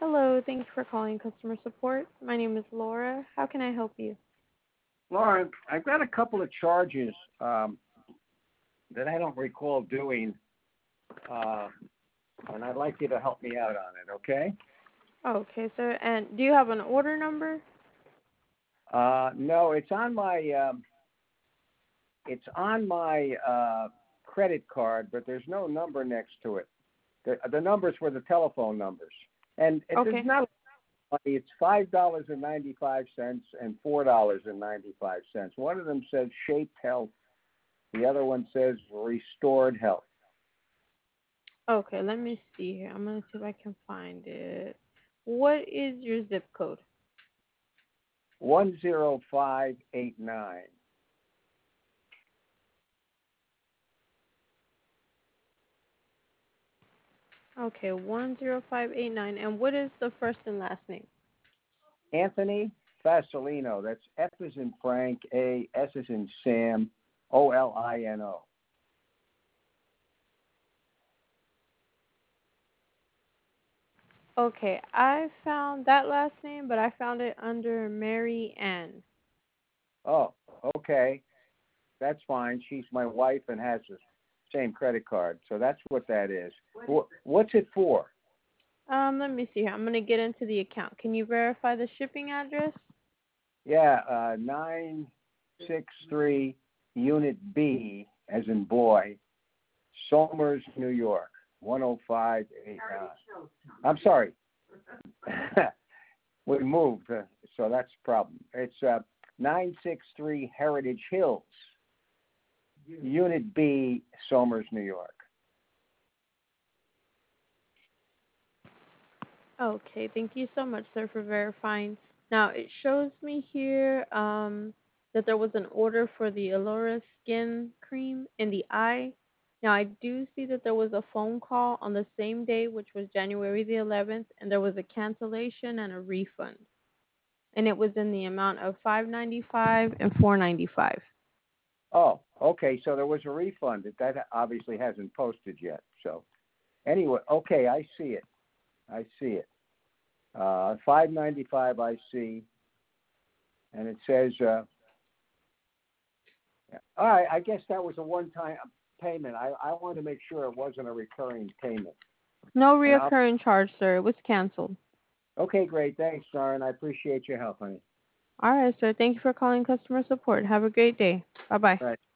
Hello, thank you for calling customer support. My name is Laura. How can I help you? Lauren, I've got a couple of charges that I don't recall doing, uh, and I'd like you to help me out on it. Okay? Okay, sir. And do you have an order number? No, it's on my credit card, but there's no number next to it. The numbers were the telephone numbers, and it's Okay. not money. It's $5.95 and $4.95. One of them says Shaped Health. The other one says Restored Health. Okay, let me see here. I'm gonna see if I can find it. What is your zip code? 10589. Okay, 10589. And what is the first and last name? Anthony Fasolino. That's F as in Frank, A, S as in Sam, Olino. Okay, I found that last name, but I found it under Mary Ann. Oh, okay. That's fine. She's my wife and has the same credit card. So that's what that is. What's it for? Let me see here. I'm gonna get into the account. Can you verify the shipping address? Yeah, 963 Unit B, as in boy, Somers, New York, 10589. I'm sorry. We moved, so that's the problem. It's 963 Heritage Hills, Unit B, Somers, New York. Okay, thank you so much, sir, for verifying. Now, it shows me here that there was an order for the Allura skin cream in the eye. Now, I do see that there was a phone call on the same day, which was January the 11th, and there was a cancellation and a refund. And it was in the amount of 595 and 495. Oh, okay, so there was a refund. That obviously hasn't posted yet. So anyway, okay, I see it. I see it. 595 I see, and it says, all right, I guess that was a one-time payment. I wanted to make sure it wasn't a recurring payment. No And I'll, reoccurring charge, sir. It was canceled. okay, great. Thanks, Darren. I appreciate your help, honey. All right, sir. Thank you for calling customer support. Have a great day. Bye bye. All right.